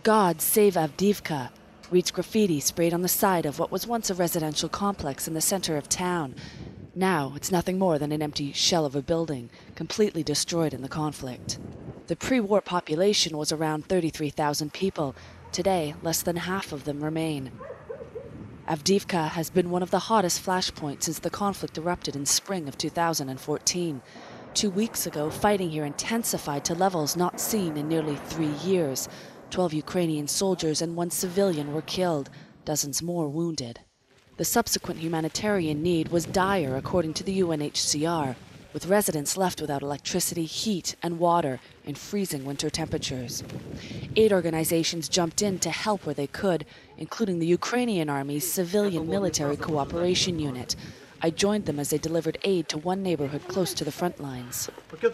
God Save Avdiivka reads graffiti sprayed on the side of what was once a residential complex in the center of town. Now it's nothing more than an empty shell of a building, completely destroyed in the conflict. The pre-war population was around 33,000 people. Today, less than half of them remain. Avdiivka has been one of the hottest flashpoints since the conflict erupted in spring of 2014. 2 weeks ago, fighting here intensified to levels not seen in nearly 3 years. 12 Ukrainian soldiers and 1 civilian were killed, dozens more wounded. The subsequent humanitarian need was dire, according to the UNHCR, with residents left without electricity, heat, and water in freezing winter temperatures. Aid organizations jumped in to help where they could, including the Ukrainian Army's Civilian Military Cooperation Unit. I joined them as they delivered aid to one neighborhood close to the front lines.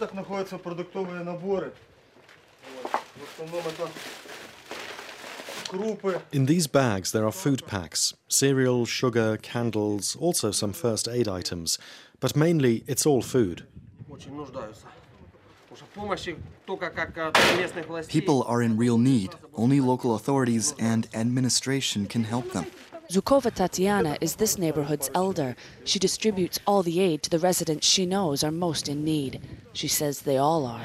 In these bags there are food packs, cereal, sugar, candles, also some first aid items. But mainly it's all food. People are in real need. Only local authorities and administration can help them. Zukova Tatiana is this neighborhood's elder. She distributes all the aid to the residents she knows are most in need. She says they all are.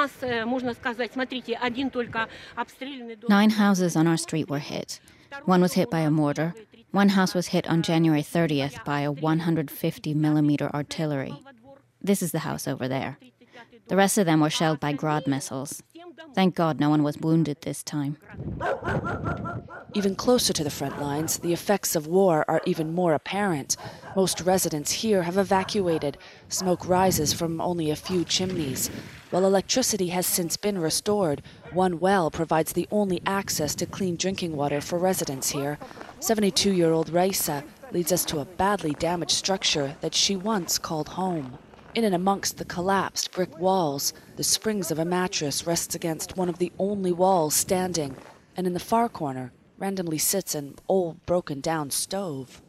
9 houses on our street were hit. One was hit by a mortar. One house was hit on January 30th by a 150mm artillery. This is the house over there. The rest of them were shelled by Grad missiles. Thank God no one was wounded this time. Even closer to the front lines, the effects of war are even more apparent. Most residents here have evacuated. Smoke rises from only a few chimneys. While electricity has since been restored, one well provides the only access to clean drinking water for residents here. 72-year-old Raisa leads us to a badly damaged structure that she once called home. In and amongst the collapsed brick walls, the springs of a mattress rests against one of the only walls standing, and in the far corner randomly sits an old broken-down stove.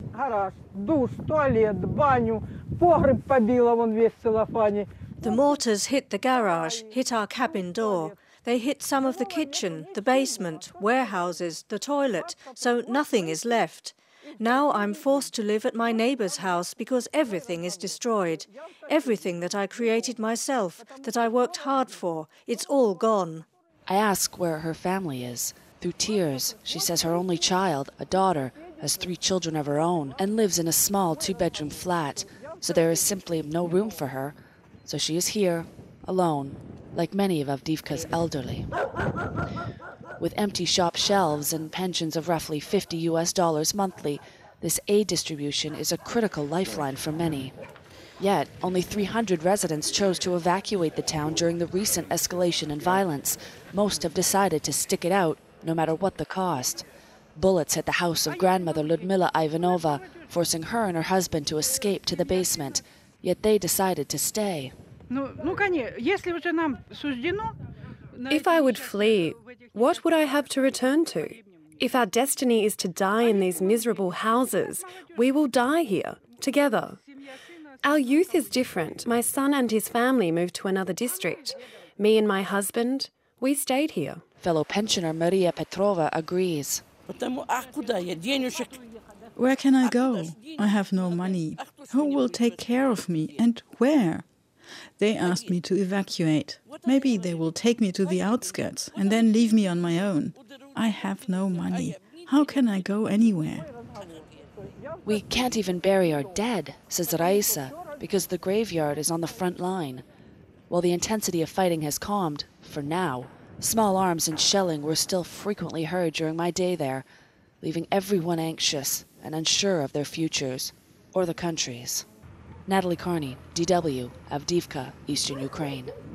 The mortars hit the garage, hit our cabin door. They hit some of the kitchen, the basement, warehouses, the toilet, so nothing is left. Now I'm forced to live at my neighbour's house because everything is destroyed. Everything that I created myself, that I worked hard for, it's all gone. I ask where her family is. Through tears, she says her only child, a daughter, has 3 children of her own and lives in a small 2-bedroom flat, so there is simply no room for her. So she is here, alone, like many of Avdiivka's elderly. With empty shop shelves and pensions of roughly $50 monthly, this aid distribution is a critical lifeline for many. Yet, only 300 residents chose to evacuate the town during the recent escalation in violence. Most have decided to stick it out, no matter what the cost. Bullets hit the house of grandmother Ludmila Ivanova, forcing her and her husband to escape to the basement. Yet they decided to stay. If I would flee, what would I have to return to? If our destiny is to die in these miserable houses, we will die here, together. Our youth is different. My son and his family moved to another district. Me and my husband, we stayed here. Fellow pensioner Maria Petrova agrees. Where can I go? I have no money. Who will take care of me and where? They asked me to evacuate. Maybe they will take me to the outskirts and then leave me on my own. I have no money. How can I go anywhere? We can't even bury our dead, says Raisa, because the graveyard is on the front line. While the intensity of fighting has calmed, for now, small arms and shelling were still frequently heard during my day there, leaving everyone anxious and unsure of their futures, or the country's. Natalie Carney, DW, Avdiivka, Eastern Ukraine.